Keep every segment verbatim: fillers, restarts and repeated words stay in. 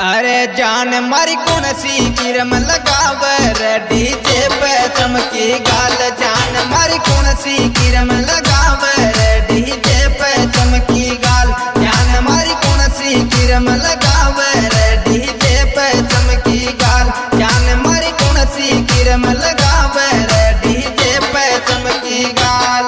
अरे जान मारी कौन सी किरम लगावे रे डीजे पे चमकी गाल। जान मारी कौन सी किरम लगावे रे डीजे पे चमकी गाल। जान मारी कौन सी किरम लगावे रे डीजे पे चमकी गाल। जान मारी कौन सी किरम लगावे रे डीजे पे चमकी गाल।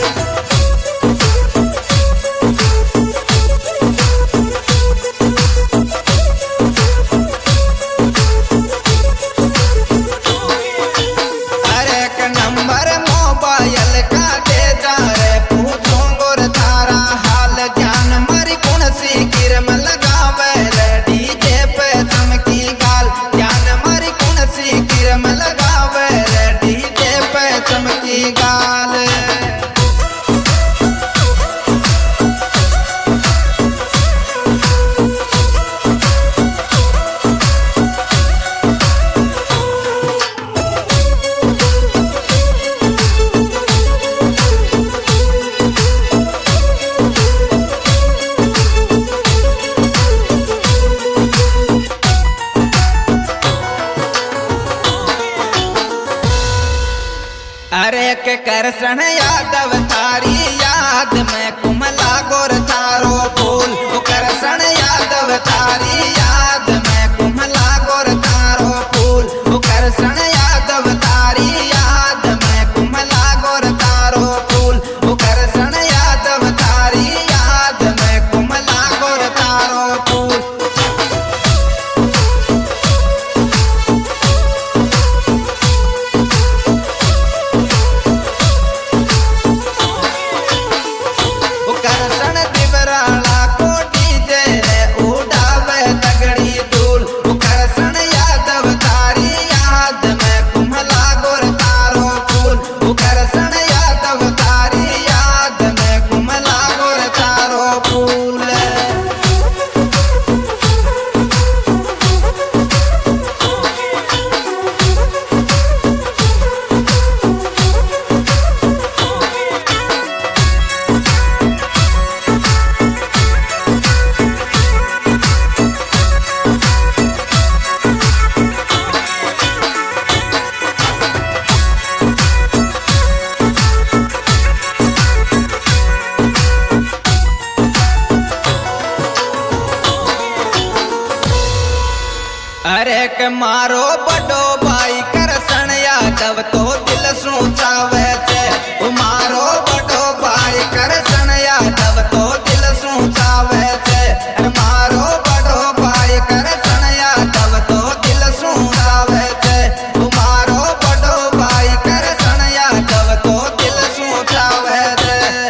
अरे के करसन यादव तारी याद में कुमला गोर तारो फूल। वो करसन यादव तारी याद में कुमला गोर तारो फूल। वो करसन यादव तारी याद में कुमला गोर तारो फूल। वो करसन यादव तारी याद में कुमला गोर तारो फूल। अरे के मारो बड़ो भाई करसन यादव तो दिल सोचावे छे। ओ मारो बड़ो भाई करसन यादव तो दिल सोचावे छे। अरे मारो बड़ो भाई करसन यादव तो दिल सोचावे छे। ओ मारो बड़ो भाई करसन यादव तो दिल सोचावे छे।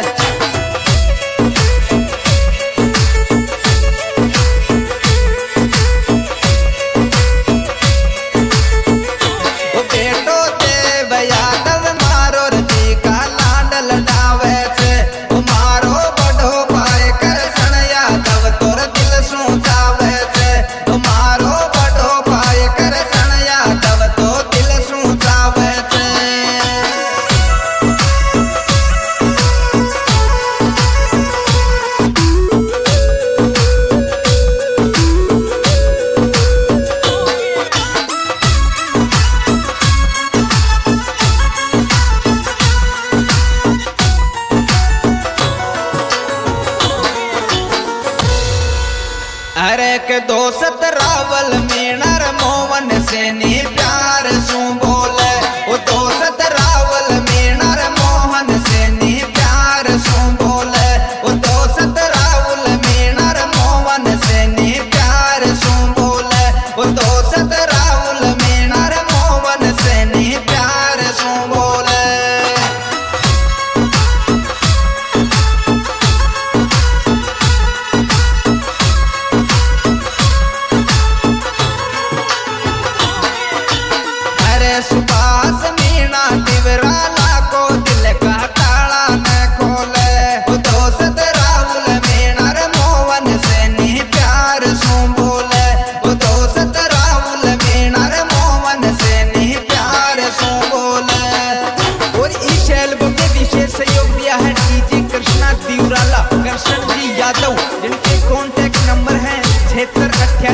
अरे के दोस्त रावल मीणर मोहन से नी प्यार सू बोले। वो दोस्त रावल मीणर मोहन से नी प्यार सू बोले। वो दोस्त रावल मीणर मोहन से नी प्यार सू बोले। वो दोस्त रावल मीणर मोहन से नी प्यार सू बोले।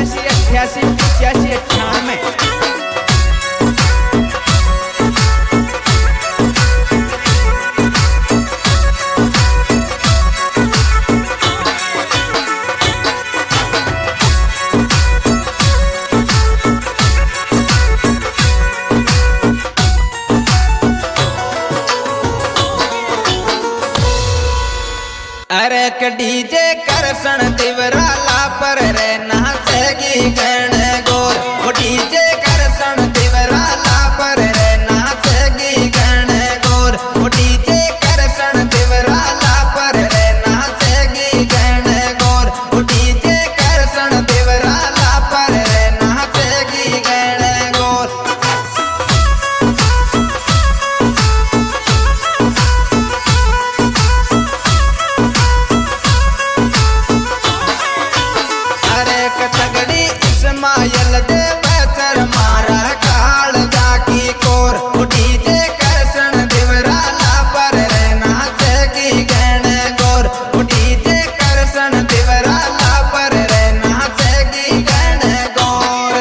सतासी अट्ठासी पचासी अट्ठानवे। अरे क डीजे करसन तिवरा लापर रे नाचेगी गण गोर। वो डीजे करसन तिवरा लापर रे नाचेगी गण गोर। वो डीजे करसन तिवरा लापर रे नाचेगी गण गोर। वो डीजे करसन तिवरा लापर रे नाचेगी गण गोर। तगड़ी इस्माइल दे बचर मारा काल जाकी कोर। वो डीजे करसन दिवरा लापर रे नाचेगी गण गोर। वो डीजे करसन दिवरा लापर रे नाचेगी गण गोर।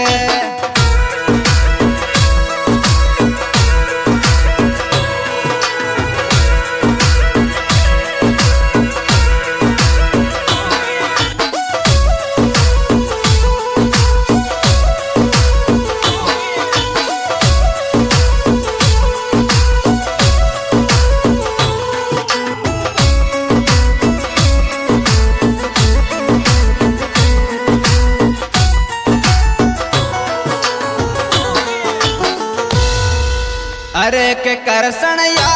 अरे के करसन या